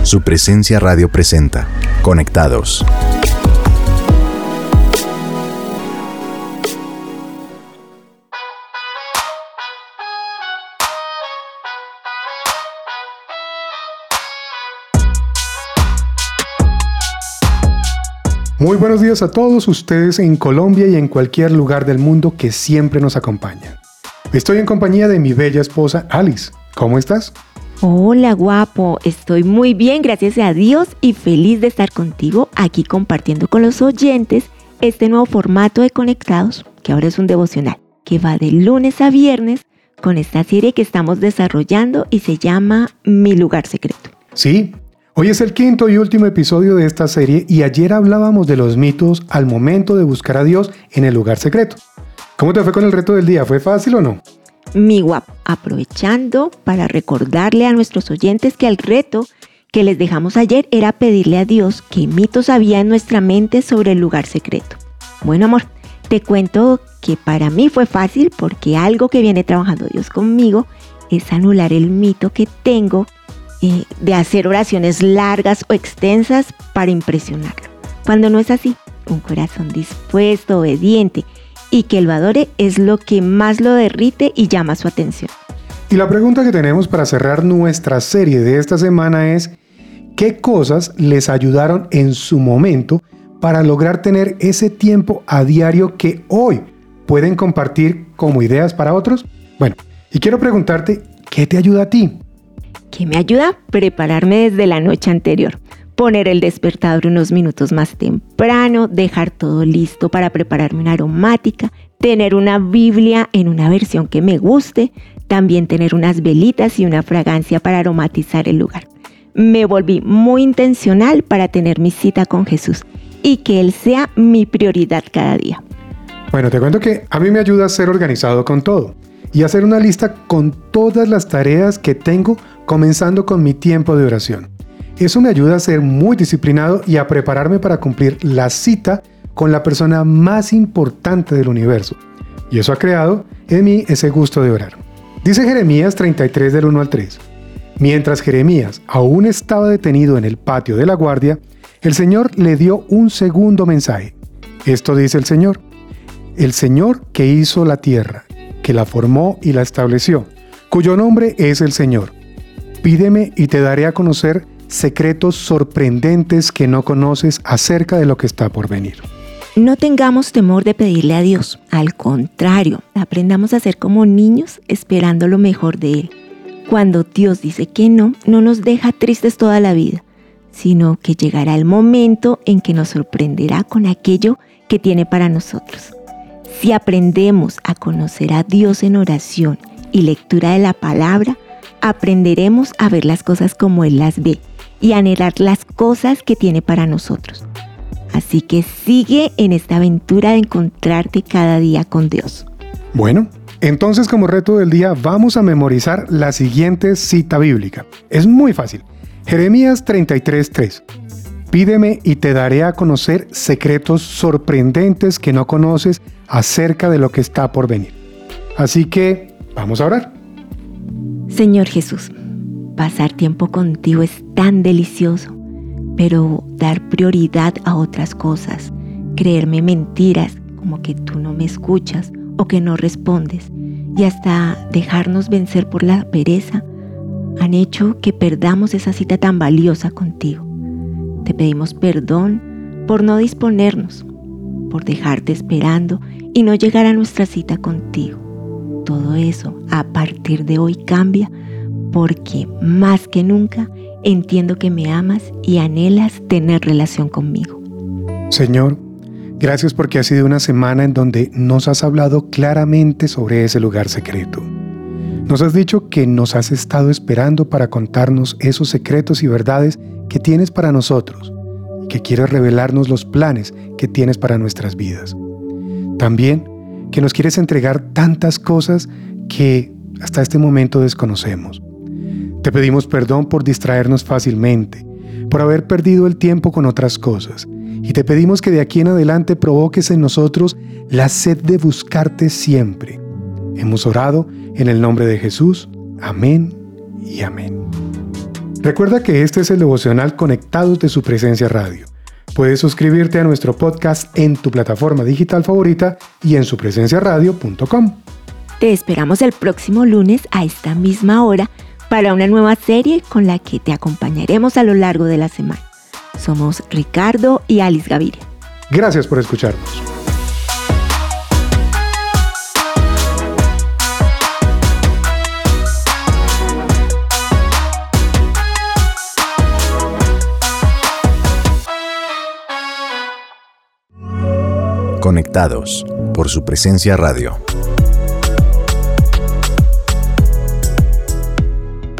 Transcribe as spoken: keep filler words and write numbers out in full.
Su Presencia Radio presenta Conectados. Muy buenos días a todos ustedes en Colombia y en cualquier lugar del mundo que siempre nos acompañan. Estoy en compañía de mi bella esposa Alice. ¿Cómo estás? Hola, guapo. Estoy muy bien, gracias a Dios, y feliz de estar contigo aquí compartiendo con los oyentes este nuevo formato de Conectados, que ahora es un devocional, que va de lunes a viernes con esta serie que estamos desarrollando y se llama Mi Lugar Secreto. Sí, hoy es el quinto y último episodio de esta serie y ayer hablábamos de los mitos al momento de buscar a Dios en el lugar secreto. ¿Cómo te fue con el reto del día? ¿Fue fácil o no? Mi guapo, aprovechando para recordarle a nuestros oyentes que el reto que les dejamos ayer era pedirle a Dios qué mitos había en nuestra mente sobre el lugar secreto. Bueno, amor, te cuento que para mí fue fácil porque algo que viene trabajando Dios conmigo es anular el mito que tengo eh, de hacer oraciones largas o extensas para impresionarlo. Cuando no es así, un corazón dispuesto, obediente y que lo adore es lo que más lo derrite y llama su atención. Y la pregunta que tenemos para cerrar nuestra serie de esta semana es: ¿qué cosas les ayudaron en su momento para lograr tener ese tiempo a diario que hoy pueden compartir como ideas para otros? Bueno, y quiero preguntarte, ¿qué te ayuda a ti? ¿Qué me ayuda? Prepararme desde la noche anterior. Poner el despertador unos minutos más temprano, dejar todo listo para prepararme una aromática, tener una Biblia en una versión que me guste, también tener unas velitas y una fragancia para aromatizar el lugar. Me volví muy intencional para tener mi cita con Jesús y que Él sea mi prioridad cada día. Bueno, te cuento que a mí me ayuda a ser organizado con todo y hacer una lista con todas las tareas que tengo, comenzando con mi tiempo de oración. Eso me ayuda a ser muy disciplinado y a prepararme para cumplir la cita con la persona más importante del universo. Y eso ha creado en mí ese gusto de orar. Dice Jeremías treinta y tres del uno al tres. Mientras Jeremías aún estaba detenido en el patio de la guardia, el Señor le dio un segundo mensaje. Esto dice el Señor: el Señor que hizo la tierra, que la formó y la estableció, cuyo nombre es el Señor. Pídeme y te daré a conocer secretos sorprendentes que no conoces acerca de lo que está por venir. No tengamos temor de pedirle a Dios. Al contrario, aprendamos a ser como niños esperando lo mejor de Él. Cuando Dios dice que no, no nos deja tristes toda la vida, sino que llegará el momento en que nos sorprenderá con aquello que tiene para nosotros. Si aprendemos a conocer a Dios en oración y lectura de la palabra, aprenderemos a ver las cosas como Él las ve y anhelar las cosas que tiene para nosotros. Así que sigue en esta aventura de encontrarte cada día con Dios. Bueno, entonces como reto del día vamos a memorizar la siguiente cita bíblica. Es muy fácil. Jeremías treinta y tres tres. Pídeme y te daré a conocer secretos sorprendentes que no conoces acerca de lo que está por venir. Así que vamos a orar. Señor Jesús, pasar tiempo contigo es tan delicioso, pero dar prioridad a otras cosas, creerme mentiras como que tú no me escuchas o que no respondes y hasta dejarnos vencer por la pereza han hecho que perdamos esa cita tan valiosa contigo. Te pedimos perdón por no disponernos, por dejarte esperando y no llegar a nuestra cita contigo. Todo eso a partir de hoy cambia, porque más que nunca entiendo que me amas y anhelas tener relación conmigo. Señor, gracias porque ha sido una semana en donde nos has hablado claramente sobre ese lugar secreto. Nos has dicho que nos has estado esperando para contarnos esos secretos y verdades que tienes para nosotros y que quieres revelarnos los planes que tienes para nuestras vidas. También que nos quieres entregar tantas cosas que hasta este momento desconocemos. Te pedimos perdón por distraernos fácilmente, por haber perdido el tiempo con otras cosas, y te pedimos que de aquí en adelante provoques en nosotros la sed de buscarte siempre. Hemos orado en el nombre de Jesús. Amén y amén. Recuerda que este es el devocional Conectados de su Presencia Radio. Puedes suscribirte a nuestro podcast en tu plataforma digital favorita y en su presencia radio punto com. Te esperamos el próximo lunes a esta misma hora para una nueva serie con la que te acompañaremos a lo largo de la semana. Somos Ricardo y Alice Gaviria. Gracias por escucharnos. Conectados por su presencia radio.